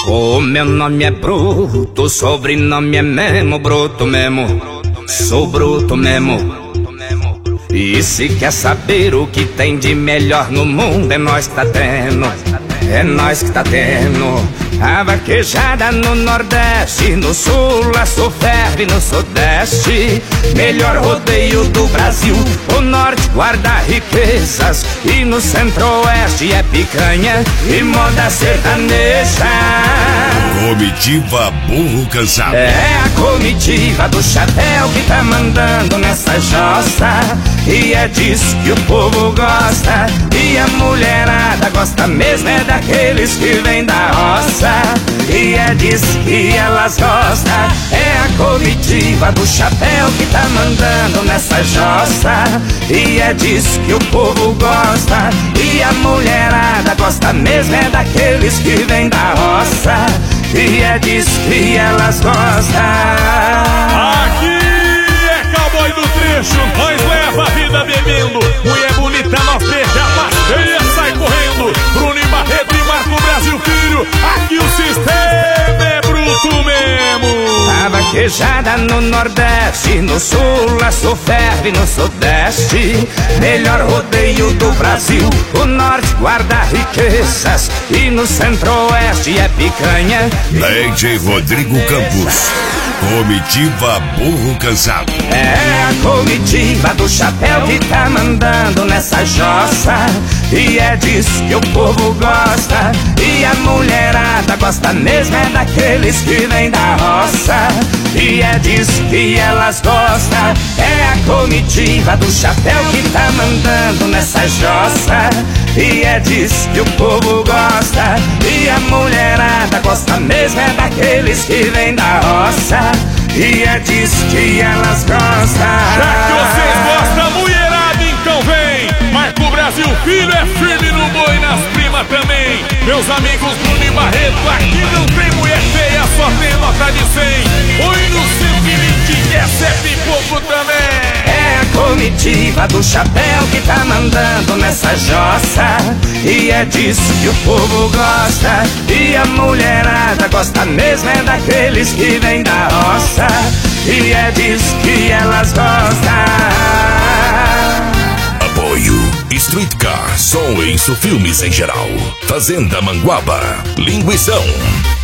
O meu nome é Bruto, o sobrenome é Memo, Bruto mesmo. Sou bruto mesmo. E se quer saber o que tem de melhor no mundo, é nós que tá tendo. É nós que tá tendo. A vaquejada no Nordeste, no Sul a ferve no Sudeste. Melhor rodeio do Brasil. O Norte guarda riquezas e no Centro-Oeste é picanha e moda sertaneja. Comitiva Burro Cansado. É a comitiva do chapéu que tá mandando nessa jossa. E é disso que o povo gosta. E a mulherada gosta mesmo é daqueles que vêm da roça. E é disso que elas gostam. É a comitiva do chapéu que tá mandando nessa jossa. E é disso que o povo gosta. E a mulherada gosta mesmo é daqueles que vêm da roça. E é disso que elas gostam. Aqui é cowboy do trecho, nós leva a vida bebendo. Mulher bonita, nós beija, passeia, sai correndo. Bruno e Barreto e Marco Brasil Filho, aqui o sistema é bruto mesmo. A vaquejada no Nordeste, no Sul a ferve no Sudeste. Melhor rodeio do Brasil. O Norte guarda riquezas e no Centro-Oeste é picanha. DJ Rodrigo Campos. Comitiva Burro Cansado. É a comitiva do chapéu que tá mandando nessa jossa. E é disso que o povo gosta. E a mulherada gosta mesmo é daqueles que vêm da roça. E é disso que elas gostam. É a comitiva do chapéu que tá mandando nessa jossa. E é disso que o povo gosta. E a mulherada gosta mesmo é daqueles que vêm da roça. E é disso que elas gostam. Já que vocês gostam, mulherada, então vem. Marco Brasil Filho é firme no boi, nas primas também. Meus amigos Bruno e Barreto, aqui não tem mulher feia, só tem nota de 100. Oi no 120, que é 7 e pouco também. É a comitiva do chapéu que tá mandando nessa jossa. E é disso que o povo gosta. E a mulherada gosta mesmo é daqueles que vêm da roça. E é disso que elas gostam. Apoio Streetcar, Som e Filmes em geral. Fazenda Manguaba, Linguição.